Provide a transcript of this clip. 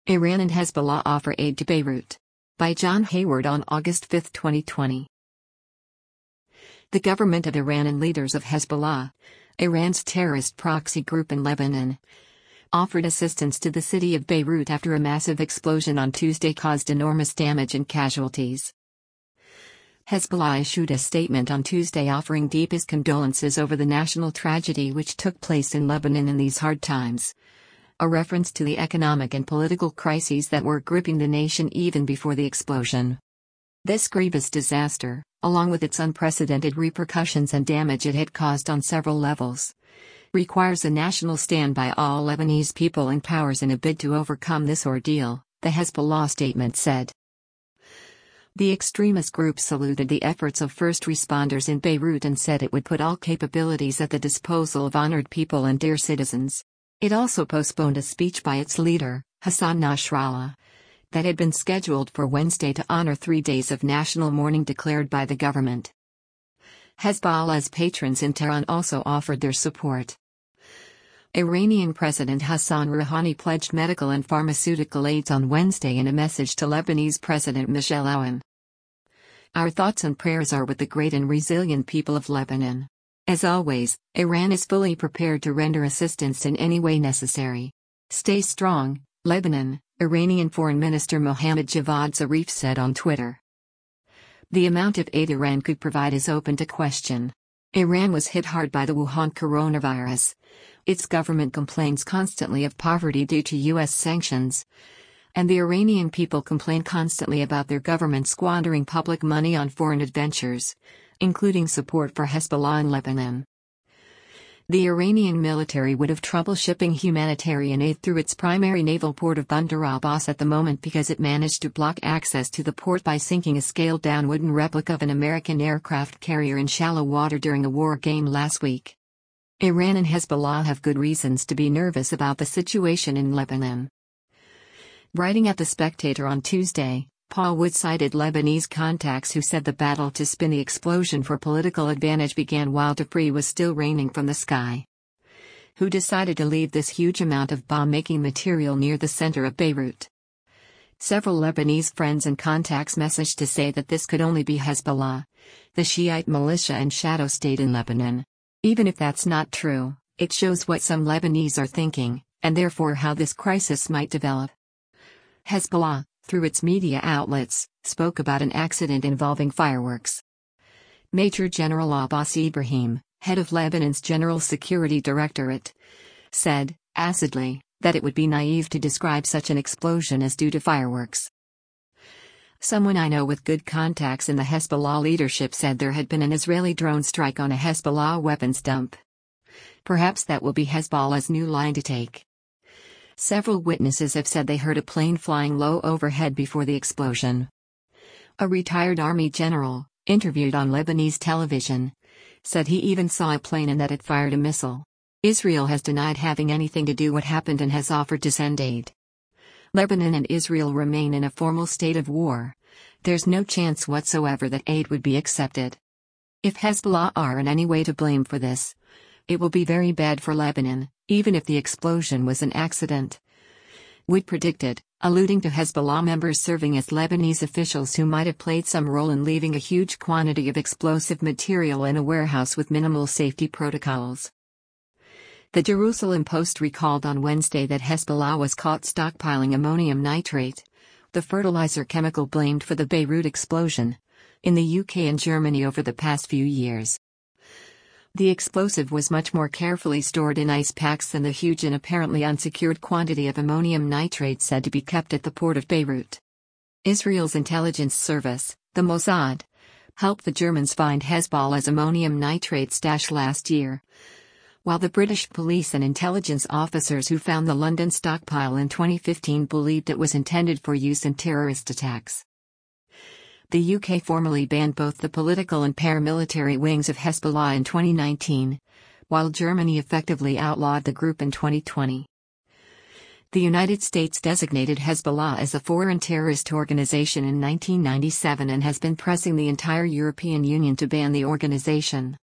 Iran and Hezbollah offer aid to Beirut. By John Hayward on August 5, 2020. The government of Iran and leaders of Hezbollah, Iran's terrorist proxy group in Lebanon, offered assistance to the city of Beirut after a massive explosion on Tuesday caused enormous damage and casualties. Hezbollah issued a statement on Tuesday offering deepest condolences over the national tragedy which took place in Lebanon in these hard times, a reference to the economic and political crises that were gripping the nation even before the explosion. This grievous disaster, along with its unprecedented repercussions and damage it had caused on several levels, requires a national stand by all Lebanese people and powers in a bid to overcome this ordeal, the Hezbollah statement said. The extremist group saluted the efforts of first responders in Beirut and said it would put all capabilities at the disposal of honored people and dear citizens. It also postponed a speech by its leader, Hassan Nasrallah, that had been scheduled for Wednesday to honor 3 days of national mourning declared by the government. Hezbollah's patrons in Tehran also offered their support. Iranian President Hassan Rouhani pledged medical and pharmaceutical aids on Wednesday in a message to Lebanese President Michel Aoun. Our thoughts and prayers are with the great and resilient people of Lebanon. As always, Iran is fully prepared to render assistance in any way necessary. Stay strong, Lebanon, Iranian Foreign Minister Mohammad Javad Zarif said on Twitter. The amount of aid Iran could provide is open to question. Iran was hit hard by the Wuhan coronavirus. Its government complains constantly of poverty due to U.S. sanctions. And the Iranian people complain constantly about their government squandering public money on foreign adventures, including support for Hezbollah in Lebanon. The Iranian military would have trouble shipping humanitarian aid through its primary naval port of Bandar Abbas at the moment because it managed to block access to the port by sinking a scaled-down wooden replica of an American aircraft carrier in shallow water during a war game last week. Iran and Hezbollah have good reasons to be nervous about the situation in Lebanon. Writing at The Spectator on Tuesday, Paul Wood cited Lebanese contacts who said the battle to spin the explosion for political advantage began while debris was still raining from the sky. Who decided to leave this huge amount of bomb-making material near the center of Beirut? Several Lebanese friends and contacts messaged to say that this could only be Hezbollah, the Shiite militia and shadow state in Lebanon. Even if that's not true, it shows what some Lebanese are thinking, and therefore how this crisis might develop. Hezbollah, through its media outlets, spoke about an accident involving fireworks. Major General Abbas Ibrahim, head of Lebanon's General Security Directorate, said, acidly, that it would be naive to describe such an explosion as due to fireworks. Someone I know with good contacts in the Hezbollah leadership said there had been an Israeli drone strike on a Hezbollah weapons dump. Perhaps that will be Hezbollah's new line to take. Several witnesses have said they heard a plane flying low overhead before the explosion. A retired army general, interviewed on Lebanese television, said he even saw a plane and that it fired a missile. Israel has denied having anything to do with what happened and has offered to send aid. Lebanon and Israel remain in a formal state of war. There's no chance whatsoever that aid would be accepted. If Hezbollah are in any way to blame for this, it will be very bad for Lebanon, even if the explosion was an accident. Wood predicted, alluding to Hezbollah members serving as Lebanese officials who might have played some role in leaving a huge quantity of explosive material in a warehouse with minimal safety protocols. The Jerusalem Post recalled on Wednesday that Hezbollah was caught stockpiling ammonium nitrate, the fertilizer chemical blamed for the Beirut explosion, in the UK and Germany over the past few years. The explosive was much more carefully stored in ice packs than the huge and apparently unsecured quantity of ammonium nitrate said to be kept at the port of Beirut. Israel's intelligence service, the Mossad, helped the Germans find Hezbollah's ammonium nitrate stash last year, while the British police and intelligence officers who found the London stockpile in 2015 believed it was intended for use in terrorist attacks. The UK formally banned both the political and paramilitary wings of Hezbollah in 2019, while Germany effectively outlawed the group in 2020. The United States designated Hezbollah as a foreign terrorist organization in 1997 and has been pressing the entire European Union to ban the organization.